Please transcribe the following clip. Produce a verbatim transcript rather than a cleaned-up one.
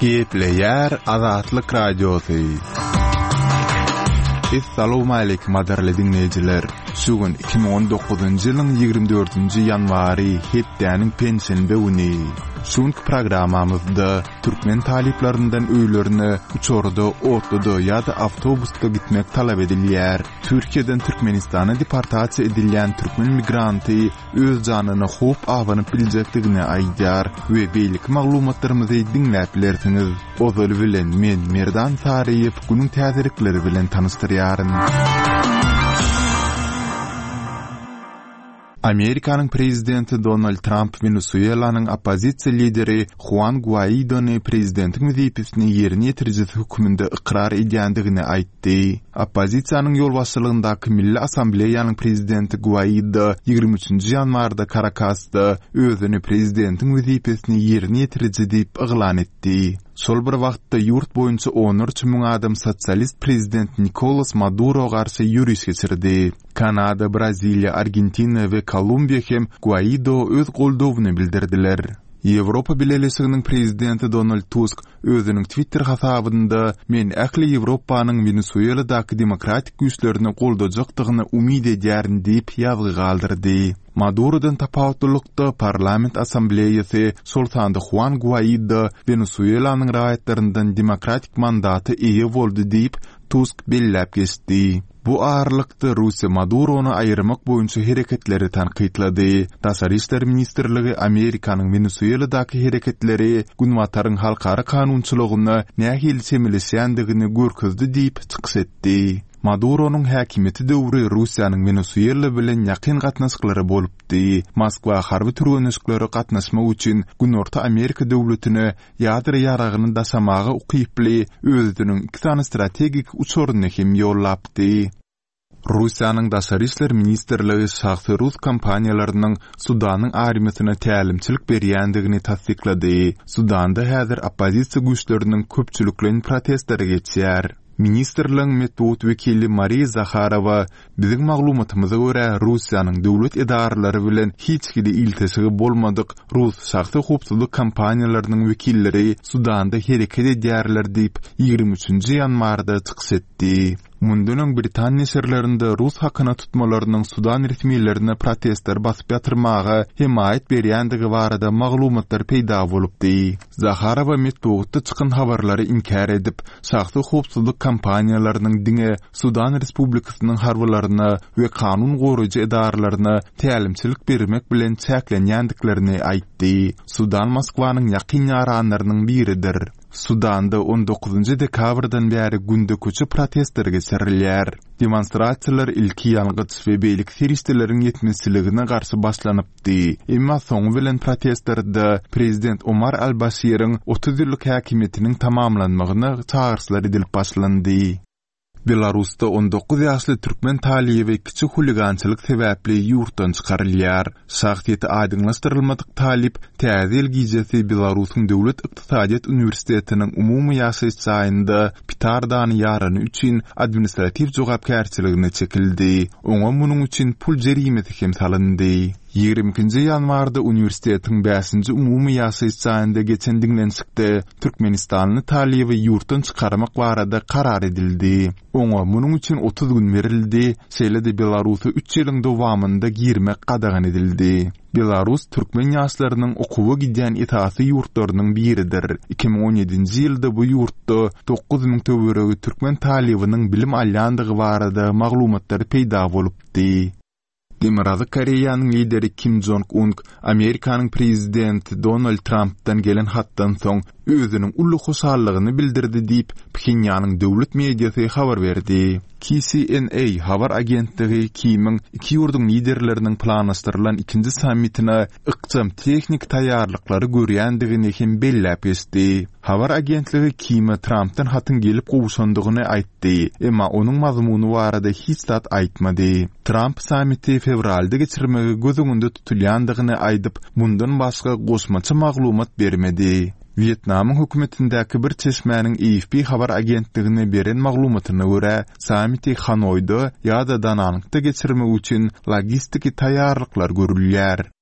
Gepleyer Azatlyk Radiosu. Assalamu alaykum adarly dinleyijiler. Şugun iki bin on dokuzuncu ýylyň ýygrimi dördünji ýanwary hepdäniň pensiýeninde uny. Şuňky programamyzda türkmen taliplaryndan öýlerini uçorda, otluda ýa-da awtobusda gitmek talap edilýär. Türkiýeden Türkmenistana deportasiýa edilýän türkmen migranty öz janyny hop awanyp biljekdigini aýdýar we beýlik maglumatlarymyzy dinläp bilersiňiz. Ozal bilen men Merdan Sariýew günüň täzirikleri bilen tanışdyrýaryn. Amerikanyň prezidenti Donald Trump Venezuelanyň opozisiýa lideri Juan Guaidony prezidentlik wezifesini ýerine ýetirjisi höküminde ikrar edýändigini aýtdy. Opozisiýanyň ýolbaşçylygyndaky Milli Assambleýanyň prezidenti Guaido ýygrimi üçinji ýanwarda Caracasda özüni prezidentlik wezifesini ýerine ýetirjisi diýip iglan etdi. Şol bir wagtda ýurt boýunça on üç müň adam sosialist prezident Nicolas Maduro garşy ýürüş geçirdi. Kanada, Braziliýa, Argentina we Kolumbiýa hem Guaido öz goldawyny bildirdiler. Ýewropa Birleşiginiň prezidenti Donald Tusk özüniň Twitter hasabynda men ähli Ýewropanyň Venezueladaky demokratik güýçlerini goldajakdygyny umyt edýärin diýip ýazgy galdyrdy. Maduro'dan tapawutlukda Parlament Assambleýasy Sultanda Juan Guaido Venezuelanyň raýatlарyndan demokratik mandaty eýe boldy diýip Tusk belläp geçdi. Bu ağırlıkta Rusya Maduro'nu ayırmak boyunca hareketleri tanqidlady. Taşary işler ministrligi Amerikanyň Venezueladaky hareketleri günwatarın halkara kanunçylygyny nähil semilesýändigini görkezdi diýip çykyş etdi. Maduro'nun häkimeti döwri Russiýanyň Venezuela bilen ýakyn gatnaşyklary bolupdy. Moskwa harby türgenişleri gatnaşmak üçin Günorta Amerika döwletini ýadyr ýaragyny daşamagy ukyply özüniň iki tane strategik uçoruny hem ýollapdy. Russiýanyň Daşary işler ministrligi şahsy Rus kompaniýalarynyň Sudanyň armiýasyna tälimçilik berýändigini tasdiklady. Sudanda häzir opozisiýa güýçleriniň köpçüliklerini protestleri geçýär. Ministerliň metbuat wekili Mariya Zakharova biziň maglumatymyza görä Russiýanyň döwlet edaralary bilen hiç kili iltisigi bolmadyk Rus şahsy hukukçylyk kompaniýalarynyň wekilleri Sudanda hereket edýärler diýip ýygrimi üçinji ýanwarda çykyş etdi. Mundunyň Britaniýa şerlerinde Rus hakyna tutmalarynyň Sudan resmiýetlerine protestler basyp ýatyrmagy hem aýt berýändigi barada maglumatlar peýda bolupdy. Zakharova metbuatda çykyn habarlary inkar edip, şahsy hukukçylyk kompaniýalarynyň diňe Sudan Respublikasynyň harbalaryna we kanun goraýjy edaralaryna tälimçilik bermek bilen çäklenýändiklerini aýtdy. Sudan Moskwanyň ýakyn ýaranlarynyň biridir. Sudanda on dokuzunju dekabrdan bäri günde köçü protestler geçirilýär. Demonstrasiýalar ilki ýalgyç we beýlik serişdeleriň ýetmezçiligine garşy başlanypdy. Emma soňu bilen protestlarda prezident Omar al-Bashir'in otuz ýyllyk häkimetiniň tamamlanmagyna çağrışlar edilip başlandy. Belarusda on dokuz ýaşly türkmen talyby we kiçik huligançylyk sebäpli ýurtdan çykarylýar. Şahsiýeti aýdyňlaşdyrylmadyk talip täze ilgijesi Belarusyň döwlet ykdysadyýat uniwersitetiniň umumy ýaşaýjysyna pitardany ýarany üçin administrativ jogapkärçiligine çekildi. Oňa munyň üçin pul jerimeti hem salyndy. ýygrimi ikinji ýanwarda uniwersitetiň beşinji umumy ýaşaýjysyna geçen dinlenşikde Türkmenistanly talyby ýurtdan çykarmak barada karar edildi. Oňa munyň üçin otuz gün berildi. Şeýle-de Belarusy üç ýylyň dowamynda girmek gadagan edildi. Belarus türkmen ýaşlarynyň okuwa gidýän itaatly ýurtlarynyň biridir. iki bin on ýedinji ýylda bu ýurtda dokuz müň töweregi türkmen talybynyň bilim alýandygy barada maglumatlar peýda bolupdy. Demokratik Koreýanyň lideri Kim Jong-un Amerikanyň prezidenti Donald Trump'dan gelen hatdan soň özüniň ully hoşallygyny bildirdi diýip Pxenýanyň döwlet mediýasy habar berdi. K C N A habar agentligi Kim'iň iki ýurdun liderleriniň planlaşdyrylan ikinji sammitine ykjam teknik taýýarlyklary görýändigini hem belläp geçdi. Habar agentligi Kim'e Trump'dan hatyn gelip gowşandygyny aýtdy, emma onuň mazmuny barada hiç zat aýtmady. Trump sammiti fevralda geçirmegi gözüňünde tutulýandygyny aýdyp, mundan başga goşmaça maglumat bermedi. Vietnamyň hökümetindäki bir çeşmäniň A F P habar agentligine beren maglumatyna görä, sammiti Hanoyda ýa-da Dananykda geçirmek üçin logistiki taýýarlyklar görülýär.